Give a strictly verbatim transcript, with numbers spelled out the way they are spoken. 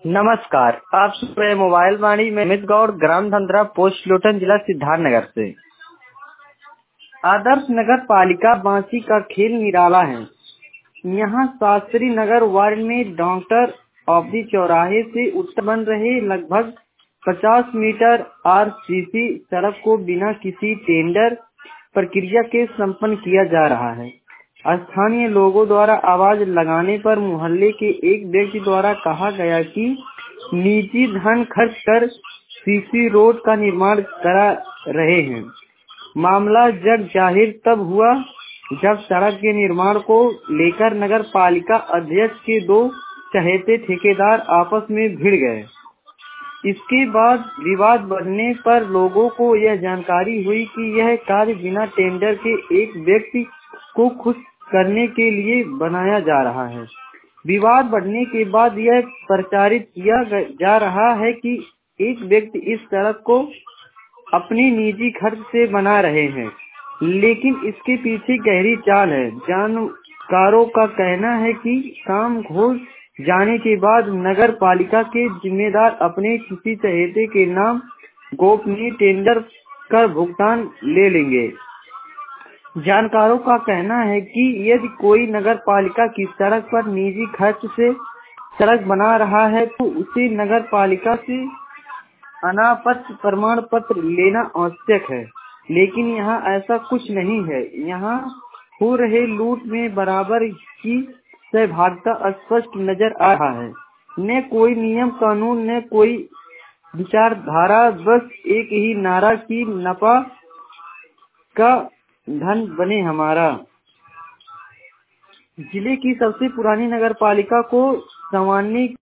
नमस्कार, आप सुन रहे हैं मोबाइल वाणी में अमित गौड़, ग्राम धंधरा, पोस्ट लोटन, जिला सिद्धार्थनगर से। आदर्श नगर पालिका बांसी का खेल निराला है। यहाँ शास्त्री नगर वार्ड में डॉक्टर ऑब्दी चौराहे से उत्तर बन रहे लगभग पचास मीटर आरसीसी सड़क को बिना किसी टेंडर प्रक्रिया के संपन्न किया जा रहा है। स्थानीय लोगों द्वारा आवाज लगाने पर मोहल्ले के एक व्यक्ति द्वारा कहा गया कि निजी धन खर्च कर सीसी रोड का निर्माण करा रहे हैं। मामला जग जाहिर तब हुआ जब सड़क के निर्माण को लेकर नगर पालिका अध्यक्ष के दो चहेते ठेकेदार आपस में भिड़ गए। इसके बाद विवाद बढ़ने पर लोगों को यह जानकारी हुई कि यह कार्य बिना टेंडर के एक व्यक्ति को खुश करने के लिए बनाया जा रहा है। विवाद बढ़ने के बाद यह प्रचारित किया जा रहा है कि एक व्यक्ति इस सड़क को अपनी निजी खर्च से बना रहे हैं, लेकिन इसके पीछे गहरी चाल है। जानकारों का कहना है कि काम हो जाने के बाद नगर पालिका के जिम्मेदार अपने किसी चहेते के नाम गोपनीय टेंडर कर भुगतान ले लेंगे। जानकारों का कहना है कि यदि कोई नगर पालिका की सड़क पर निजी खर्च से सड़क बना रहा है तो उसे नगर पालिका से अनापत्ति प्रमाण पत्र लेना आवश्यक है, लेकिन यहाँ ऐसा कुछ नहीं है। यहाँ हो रहे लूट में बराबर की सहभागिता स्पष्ट नजर आ रहा है। न कोई नियम कानून न कोई विचारधारा, बस एक ही नारा की नफा का धन बने हमारा। जिले की सबसे पुरानी नगर पालिका को संवारने